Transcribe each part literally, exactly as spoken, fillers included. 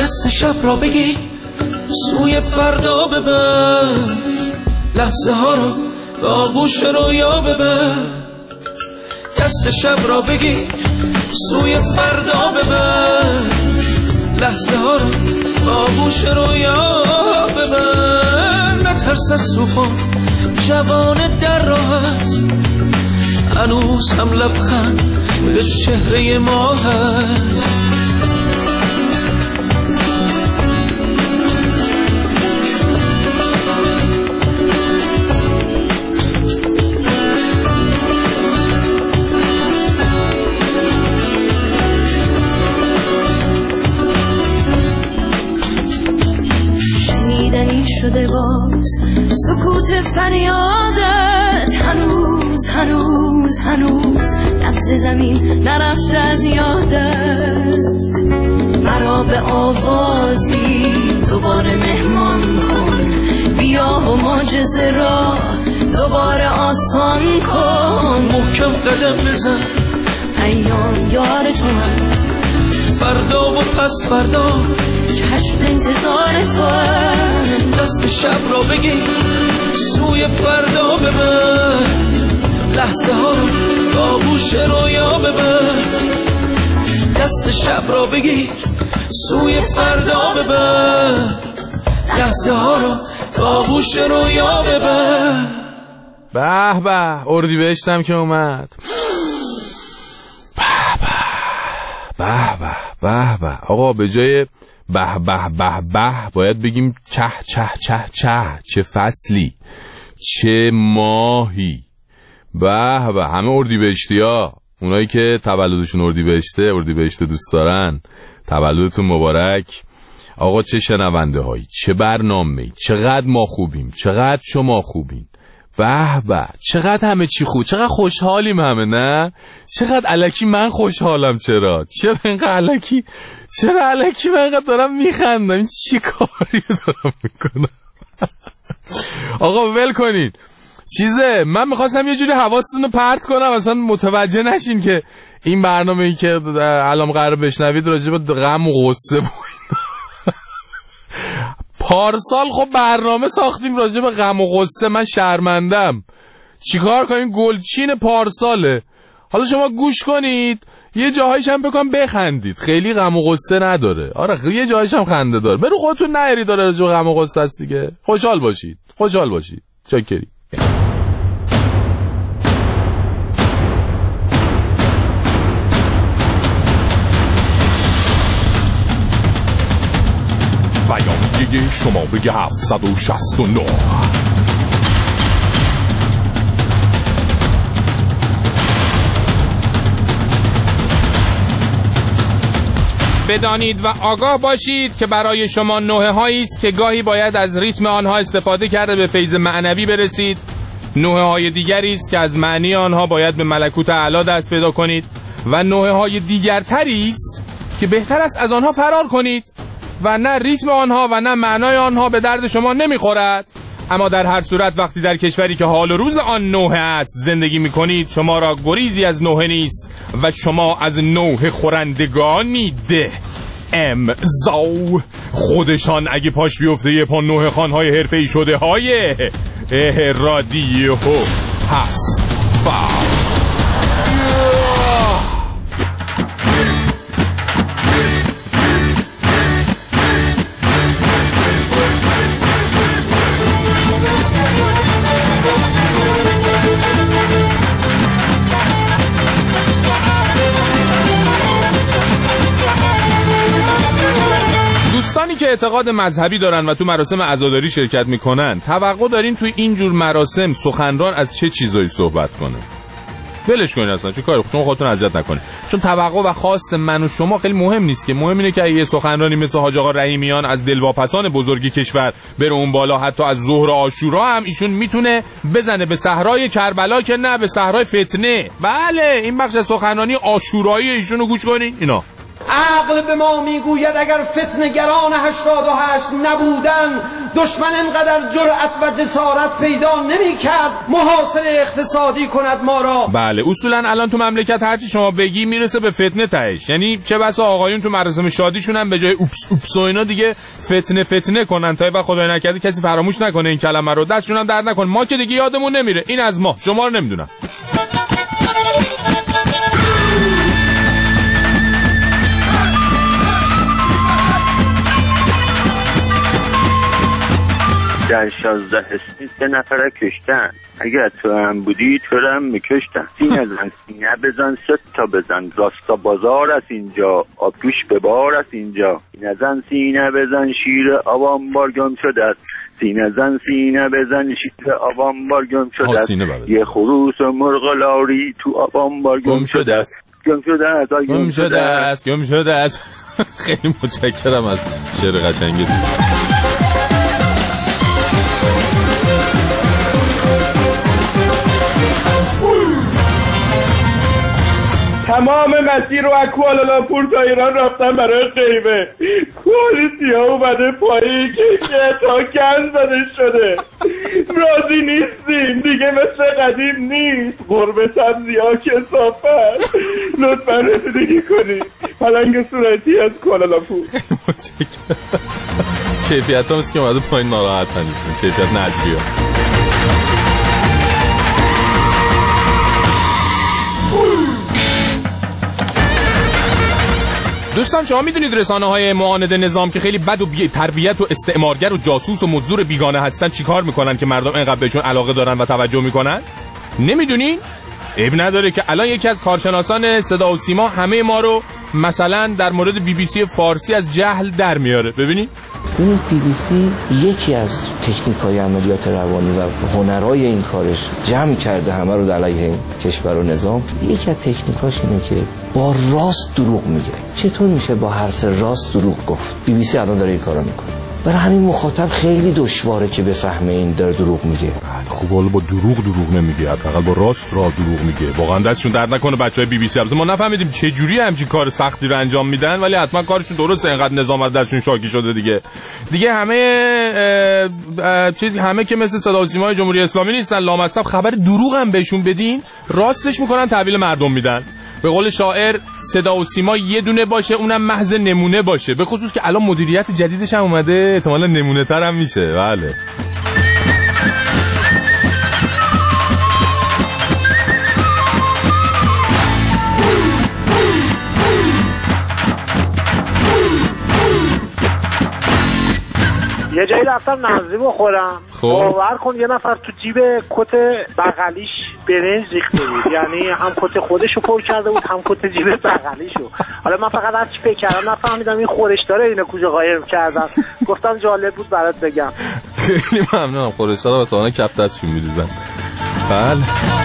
دست شب را بگی سوی فردا ببر، لحظه ها رو به آغوش رویا ببر. دست شب را بگی سوی فردا ببر، لحظه ها رو به آغوش رویا ببر. نترس از طوفان، جوان در راه است، هنوز هم لبخند به چهره ما هست. شده باز سکوت فریادت، هنوز هنوز هنوز نبض زمین نرفته از یادت. مرا به آوازی دوباره مهمان کن، بیا و معجزه را دوباره آسان کن. محکم قدم بزن، ایام یار تو من، فردا و پس فردا چشم انتظار تو. دست شب را بگی سوی فردا ببر، لحظه ها رو به آغوش رویا ببر. دست شب را بگی سوی فردا ببر، لحظه ها رو به آغوش رویا ببر. به به، اردیبهشتم که اومد. به به به به به. آقا به جای به به به به باید بگیم چه چه چه چه. چه فصلی، چه ماهی. به به. همه اردیبهشتی ها، اونایی که تولدشون اردیبهشته، اردیبهشت دوست دارن، تولدتون مبارک. آقا چه شنونده هایی، چه برنامه‌ای، چقدر ما خوبیم، چقدر شما خوبین. به به، چقدر همه چی خوب، چقدر خوشحالیم همه، نه؟ چقدر الکی من خوشحالم. چرا؟ چرا اینقدر الکی؟ چرا الکی من اینقدر دارم میخندم؟ این چی کاری دارم میکنم؟ آقا ول کنین چیزه. من میخواستم یه جوری حواستون رو پرت کنم، اصلا متوجه نشین که این برنامه‌ای که الان قرار بشنوید راجع به غم و غصه بود. پارسال خب برنامه ساختیم راجع به غم و غصه، من شرمندم. چیکار کنیم؟ گلچین پارساله. حالا شما گوش کنید، یه جاهایش هم بکن بخندید، خیلی غم و غصه نداره. آره یه جاهایش هم خنده داره. برو خودتون نهری داره راجع به غم و غصه است دیگه. خوشحال باشید، خوشحال باشید. چاکری. بیانیه شماره هفتصد و شصت و نه. بدانید و آگاه باشید که برای شما نوحه هایی است که گاهی باید از ریتم آنها استفاده کرده به فیض معنوی برسید. نوحه های دیگری است که از معنی آنها باید به ملکوت اعلی دست پیدا کنید و نوحه های دیگرتری است که بهتر است از آنها فرار کنید و نه ریتم آنها و نه معنای آنها به درد شما نمیخورد. اما در هر صورت وقتی در کشوری که حال و روز آن نوحه است زندگی میکنید، شما را گریزی از نوحه نیست و شما از نوحه خورندگانید. امضا. خودشان اگه پاش بیفته یه پا نوحه خانهای حرفه‌ای شده های رادیو هست. دوستانی که اعتقاد مذهبی دارن و تو مراسم عزاداری شرکت میکنن، توقع دارین توی اینجور مراسم سخنران از چه چیزایی صحبت کنه؟ ولش کنین اصلا، چه کاری، شما خودتون اذیت نکنین. چون توقع و خواست من و شما خیلی مهم نیست که. مهم اینه که یه سخنرانی مثل حاج آقا رحیمیان از دلواپسان بزرگ کشور بره اون بالا، حتی از ظهر عاشورا هم ایشون میتونه بزنه به صحرای کربلا که نه به صحرای فتنه. بله این بخش سخنرانی عاشورایی ایشونو گوش کنین. اینا عقل به ما میگوید اگر فتنه‌گران هشتاد و هشت نبودن دشمن اینقدر جرأت و جسارت پیدا نمی‌کرد محاصره اقتصادی کند ما را. بله اصولا الان تو مملکت هرچی شما بگی میرسه به فتنه تهش، یعنی چه بسا آقایون تو مراسم شادیشون هم به جای اوپس اوپس و اینا دیگه فتنه فتنه کنن تا و خدای نکرده کسی فراموش نکنه این کلمه رو، دستشون هم درد نکنه. ما که دیگه یادمون نمیره، این از ما، شما رو نمیدونم. در شازده اسمی سه نفره کشتن، اگر تو هم بودی تو رو هم میکشتن. سینه زن سینه بزن ست تا بزن، راستا بازار است اینجا، آبگوش به بار است اینجا. سینه زن سینه بزن شیر آبان بار گم شده است، سینه زن سینه بزن شیر آبان بار گم شده است. یه خروس و مرغ لاری تو آبان بار گم شده است، گم شده است، گم شده است، گم شده است. خیلی متشکرم از شعر قشنگت. تمام مسیر رو از کوالالامپور تا ایران رفتن برای غیبه. کوالیتی ها اومده پایین که تا کن زده شده. راضی نیستیم دیگه، مثل قدیم نیست. قرب سبزی ها کثافت. لطفا رسیدگی کنید. پلنگ صورتی از کوالالامپور. کیفیت هم است که اومده پایین ناراحت نیستیم، کیفیت نظری ها. دوستان شما میدونید رسانه های معاند نظام که خیلی بد و بی تربیت و استعمارگر و جاسوس و مزدور بیگانه هستن چیکار میکنن که مردم اینقدر بهشون علاقه دارن و توجه میکنن؟ نمیدونین؟ عیب نداره که الان یکی از کارشناسان صدا و سیما همه ما رو مثلا در مورد بی بی سی فارسی از جهل در میاره. ببینید ببینید بی بی سی یکی از تکنیک‌های عملیات روانی و هنرهای این کارش جمع کرده همه رو در علیه این کشور و نظام. یکی از تکنیکاش اینه که با راست دروغ میگه. چطور میشه با حرف راست دروغ گفت؟ بی بی سی الان داره این کارو میکنه. برای همین مخاطب خیلی دشواره که بفهمه این داره دروغ میگه. خب حالا با دروغ دروغ نمیگه، حداقل با راست را دروغ میگه. واقعا دستشون درد نکنه بچهای بی بی سی. البته ما نفهمیدیم چه جوری همچین کار سختی رو انجام میدن، ولی حتما کارشون درسته، اینقدر نظام از دستشون شاکی شده دیگه. دیگه همه اه اه چیزی همه که مثل صدا و سیمای جمهوری اسلامی نیستن، لامصب خبر دروغ هم بهشون بدین راستش میکنن تحویل مردم میدن. به قول شاعر صدا و سیما یه دونه باشه اونم محض نمونه باشه، به خصوص که الان مدیریت جدیدش هم اومده احتمالاً نمونه تر هم میشه. بله یه جایی رفتم نزدی بخورم، باور کن یه نفر تو جیب کت بغلیش برنج ریخته بود، یعنی هم کت خودشو پر کرده بود هم کت جیب بغلیشو. حالا من فقط از چی فکر کردم نفهمیدم این خورش داره اینو کجا قایم کردن. گفتم جالب بود برات بگم. خیلی ممنونم. خورش داره و تاونه کف دستشون میریزن. بله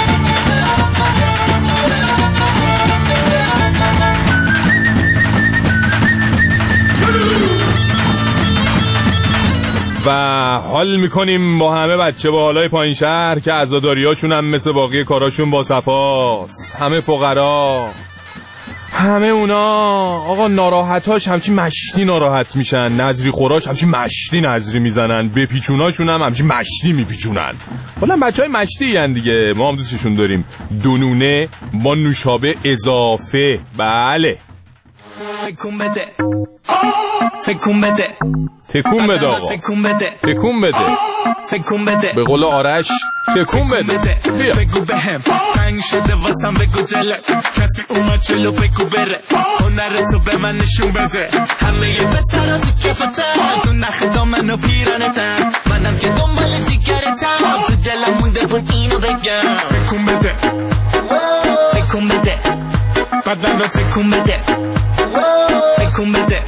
و حال میکنیم با همه بچه با حالای پایین شهر که عزاداریاشون هم مثل باقی کاراشون با صفاست. همه فقرا، همه اونا آقا ناراحتاش همچی مشتی ناراحت میشن، نظری خوراش همچی مشتی نظری میزنن، به پیچوناشون هم همچی مشتی میپیچونن. حالا بچه های مشتی هن دیگه، ما هم دوستشون داریم. دونونه با نوشابه اضافه. بله تکون بده تکون بده تکون بده آقا، تکون بده تکون بده تکون بده. به قول آرش تکون بده. بگو بهم تنگ شده واسم، بگو دلت کسی اومد جلو، بگو بره هنرتو به من نشون بده. همه یه پسرا تو کفتن، تو نخ دامن و پیرانتن، منم که دنبال جگرتم، تو دلم مونده بود اینو بگم. تکون بده تکون بده بدن رو تکون بده تکون بده.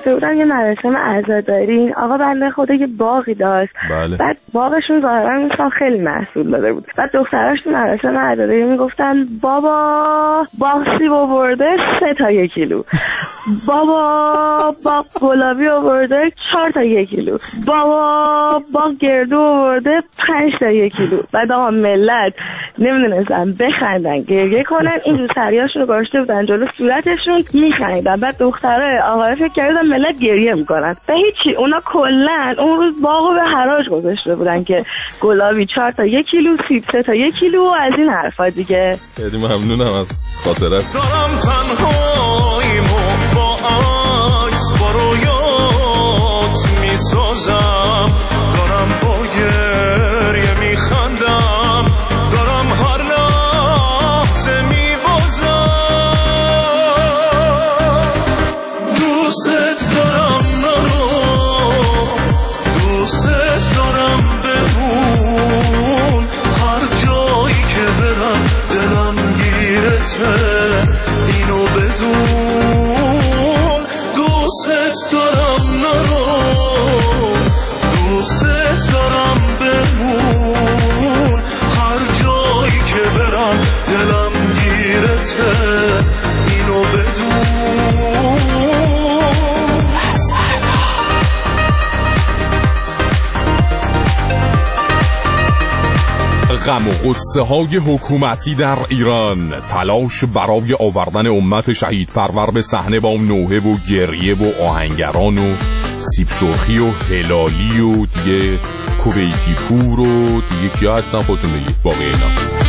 رفته بودن یه مراسم عزاداری. این آقا بنده خدا یه باغی داشت. بله. بعد باغشون ظاهرا مثلا خیلی محصول داده بود. بعد دختراش تو مراسم عزاداری میگفتن بابا باغ سیب آورده سه تا یک کیلو، بابا باغ گلابی آورده چهار تا یک کیلو، بابا باغ گردو آورده پنج تا یک کیلو. بعد آقا ملت نمیدونستن بخندن گریه کنن، این روسریاشون رو گاشته بودن جلو صورتشون میخندن. بعد دخترای آقا فکر کردن ملت گریه میکنن و هیچی. اونا کلا اون روز باغو به حراج گذاشته بودن که گلابی چهار تا یک کیلو، سیب سه تا یک کیلو و از این حرفا دیگه. خیلی ممنونم از خاطرت. دارم تنهاییمو با عکس با رویات میسازم، دارم با گریه میخندم، دارم هر لحظه میبازم. دوست دارم نرو، دوست دارم بمون، هر جایی که برم دلم گیرته، اینو بدون. دوست دارم نرو، دوست دارم بمون، هر جایی که برم دلم گیرته، اینو بدون. غم و غصه های حکومتی در ایران، تلاش برای آوردن امت شهید پرور به صحنه با نوحه و گریه و آهنگران و سیب سرخی و هلالی و دیگه کویتی پور و دیگه کیا هستن خودتون بگید باقی اینا.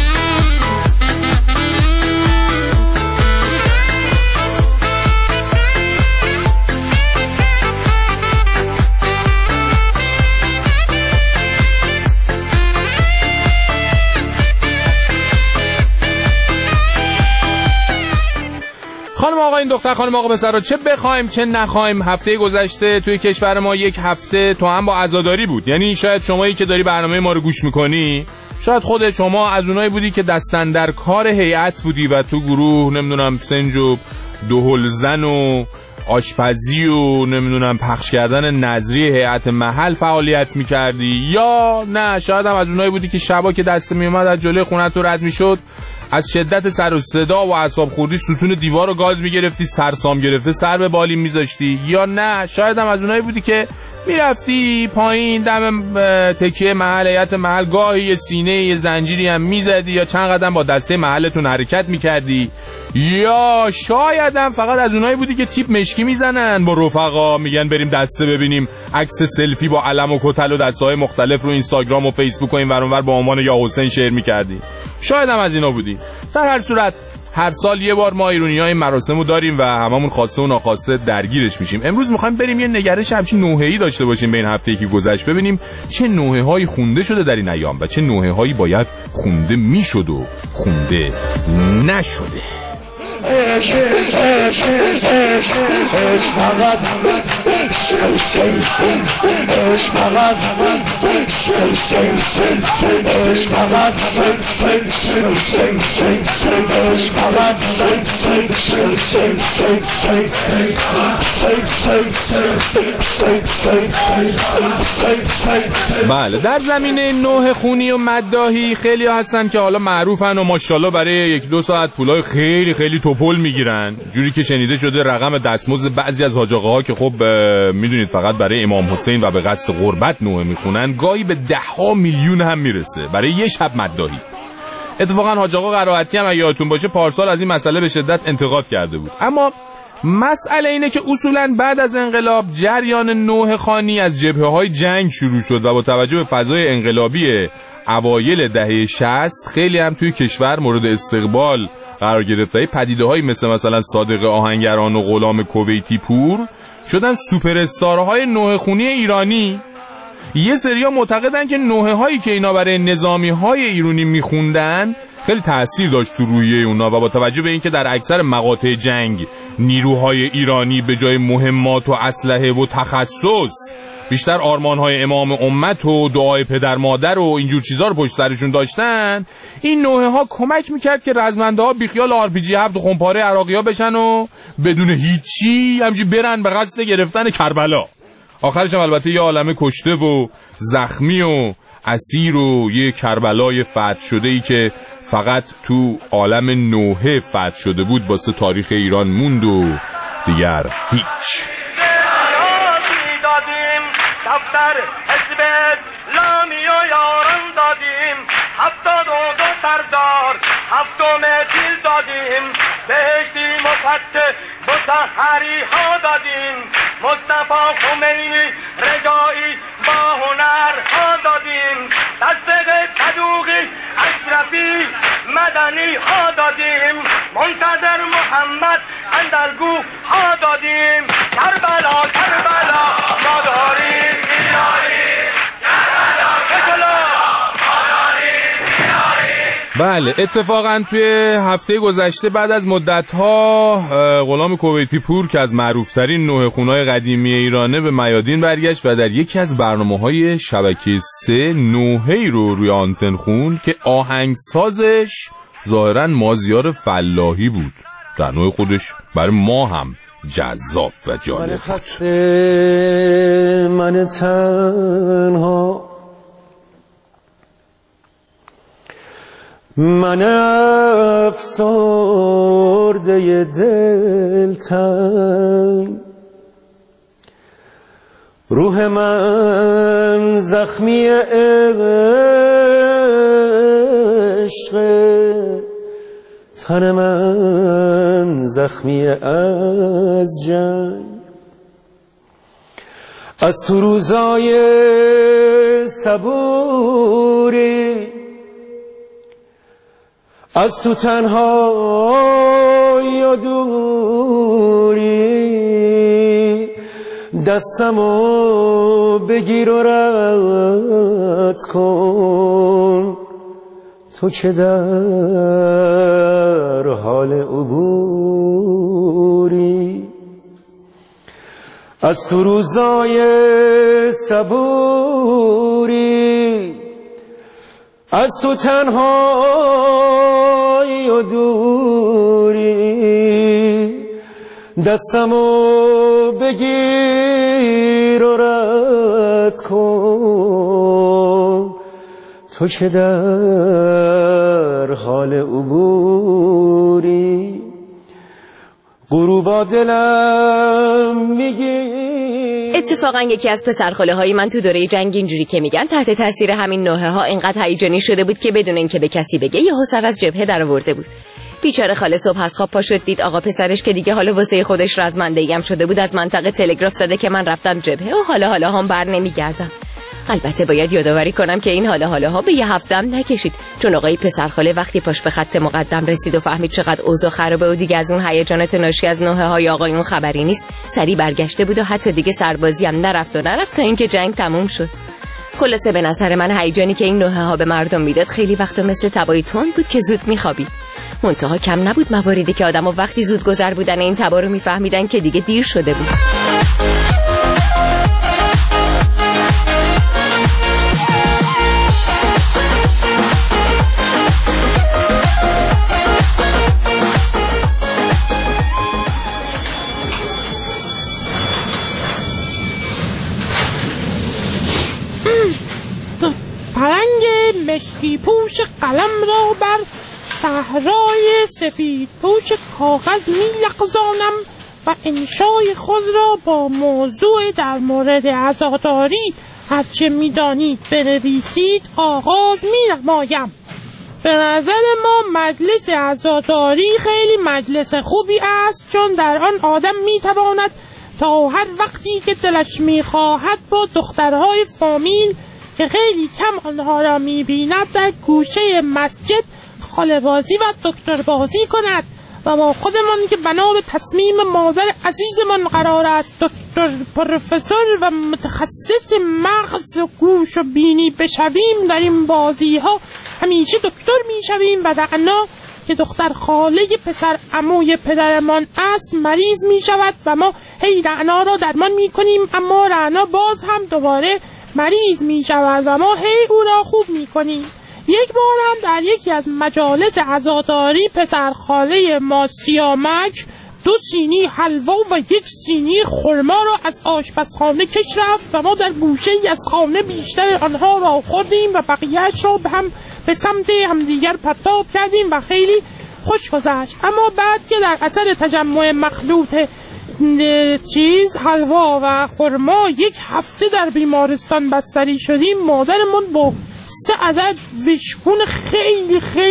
خانم آقا این دختر خانم آقا پسر رو چه بخوایم چه نخوایم، هفته گذشته توی کشور ما یک هفته تو هم با عزاداری بود. یعنی شاید شمایی که داری برنامه ما رو گوش میکنی، شاید خود شما از اونایی بودی که دستن در کار هیئت بودی و تو گروه نمیدونم سنج و دهلزن و آشپزی و نمیدونم پخش کردن نظری هیئت محل فعالیت میکردی، یا نه شاید هم از اونایی بودی که شبا که دست میومد از جلوی خونت رو رد میشد از شدت سر و صدا و اعصاب خوردی ستون دیوار رو گاز میگرفتی، سرسام گرفته سر به بالین میذاشتی، یا نه شاید هم از اونایی بودی که میرفتی پایین دم تکیه محل هیئت محل گاهی یه سینه یه زنجیری هم میزدی یا چند قدم با دسته محلتون حرکت میکردی، یا شاید هم فقط از اونایی بودی که تیپ مشکی میزنن با رفقا میگن بریم دسته ببینیم عکس سلفی با علم و کتل و دسته‌های مختلف رو اینستاگرام و فیسبوک و این ور اون ور با عنوان یا حسین شیر میکردی. شاید هم از اینا بودی. در هر صورت هر سال یه بار ما ایرانی‌ها این مراسمو داریم و هممون خواسته و ناخواسته درگیرش میشیم. امروز می‌خوایم بریم یه نگرش همچین نوحه‌ای داشته باشیم بین هفته‌ای که گذشت، ببینیم چه نوحه‌هایی خونده شده در این ایام و چه نوحه‌هایی باید خونده میشد و خونده نشده. بله، در زمینه نوحه خونی و مداحی خیلی ها هستن که حالا معروفن و ماشاءالله برای یک دو ساعت پولای خیلی خیلی توپل میگیرن، جوری که شنیده شده رقم دستمزد بعضی از حاج آقاها که خب میدونید فقط برای امام حسین و به قصد قربت نوحه میخونن گاهی به ده ها میلیون هم میرسه برای یه شب مداحی. اتفاقا حاج آقا قرائتی هم اگه یادتون باشه پارسال از این مسئله به شدت انتقاد کرده بود. اما مسئله اینه که اصولاً بعد از انقلاب جریان نوحه خوانی از جبهه‌های جنگ شروع شد و با توجه به فضای انقلابی اوایل دهه شصت خیلی هم توی کشور مورد استقبال قرار گرفت و پدیده‌هایی مثل مثلا صادق آهنگران و غلام کویتی پور شدن سوپر استارهای نوحه خونی ایرانی. یه سریا معتقدن که نوحه هایی که اینا برای نظامی های ایرانی میخوندن خیلی تأثیر داشت تو روحیه اونا و با توجه به اینکه در اکثر مقاطع جنگ نیروهای ایرانی به جای مهمات و اسلحه و تخصص بیشتر آرمان‌های امام امت و دعای پدر مادر و اینجور چیزا رو پشت سرشون داشتن، این نوحه ها کمک میکرد که رزمنده ها بیخیال آر پی جی هفت و خمپاره عراقی ها بشن و بدون هیچی همچی برن به قصد گرفتن کربلا. آخرش هم البته یه عالمه کشته و زخمی و اسیر و یه کربلای فتح شده ای که فقط تو عالم نوحه فتح شده بود واسه تاریخ ایران موند و دیگر هیچ. دفتر حزب اسلامی و یاران دادیم، هفتاد و دو سردار هفتم تیل دادیم، بهشتی مفتح مطهری ها دادیم، مصطفی خمینی رجایی با هنر ها دادیم، تصدیق صدوقی اشرفی مدنی ها دادیم، منتظر محمد اندرگو ها دادیم، کربلا کربلا ما داریم بله. اتفاقا توی هفته گذشته بعد از مدت‌ها غلام کویتی پور که از معروفترین نوحه خونه‌های قدیمی ایرانه به میادین برگشت و در یکی از برنامه‌های شبکه سه نوحه‌ای رو روی آنتن خوند که آهنگسازش ظاهراً مازیار فلاحی بود. در نوع خودش برای ما هم جذاب و جالب بود. من خسته من تنها، من افسرده دلتنگ، روح من زخمی عشق، تن من زخمی از جنگ، از تو روزای صبوری، از تو تنهایی و دوری، دستمو بگیر و رد کن، تو که در حال عبوری، از تو روزای صبوری، از تو تنهایی و دوری، دستمو بگیر و رد کن، تو که در حال عبوری، غروبا دلم میگی. اتفاقا یکی از پسرخاله های من تو دوره جنگ اینجوری که میگن تحت تاثیر همین نوحه ها اینقدر هیجانی شده بود که بدون اینکه به کسی بگه یهو سر از جبهه در آورده بود. بیچاره خاله صبح از خواب پا شد دید آقا پسرش که دیگه حالا واسه خودش رزمنده‌ای هم شده بود از منطقه تلگراف زده که من رفتم جبهه و حالا حالا هم بر نمیگردم. البته باید یادآوری کنم که این حالا حالا ها به یه هفته هم نکشید، چون آقای پسرخاله وقتی پاش به خط مقدم رسید و فهمید چقدر اوضاع خرابه و دیگه از اون هیجانات ناشی از نوحه های آقایون خبری نیست، سری برگشته بود و حتی دیگه سربازی هم نرفت و نرفت تا اینکه جنگ تموم شد. خلاصه به نظر من هیجانی که این نوحه ها به مردم میداد خیلی وقتا مثل تبای تند بود که زود میخوابید. منتها کم نبود مواردی که آدم‌ها وقتی زود گذر بودن این تبا رو میفهمیدن که دیگه دیر شده بود. پرنگ مشکی پوش قلم را بر صحرای سفید پوش کاغذ می لغزانم و انشای خود را با موضوع در مورد عزاداری هرچه می دانید بنویسید آغاز می نمایم. به نظر ما مجلس عزاداری خیلی مجلس خوبی است، چون در آن آدم می تواند تا هر وقتی که دلش می خواهد با دخترهای فامیل که خیلی کم آنها را می بیند در گوشه مسجد خاله‌بازی و دکتر بازی کند و ما خودمان که بنا به تصمیم مادر عزیزمان قرار است دکتر پروفسور و متخصص مغز و گوش و بینی بشویم در این بازی ها همیشه دکتر می شویم و رعنا که دختر خاله پسر عموی پدرمان است مریض می شود و ما هی رعنا را درمان می کنیم، اما رعنا باز هم دوباره مریض می شود و ما هی او را خوب می کنیم. یک بار هم در یکی از مجالس عزاداری پسر خاله ما سیامک دو سینی حلوا و یک سینی خرما را از آشپزخانه کش رفت و ما در گوشه ای از خانه بیشتر آنها را خوردیم و بقیه‌اش را به هم به سمت همدیگر پرتاب کردیم و خیلی خوش گذشت. اما بعد که در اثر تجمع مخلوط چیز حلوا و خرما یک هفته در بیمارستان بستری شدیم، مادرمون با سه عدد وشکون خیلی خیلی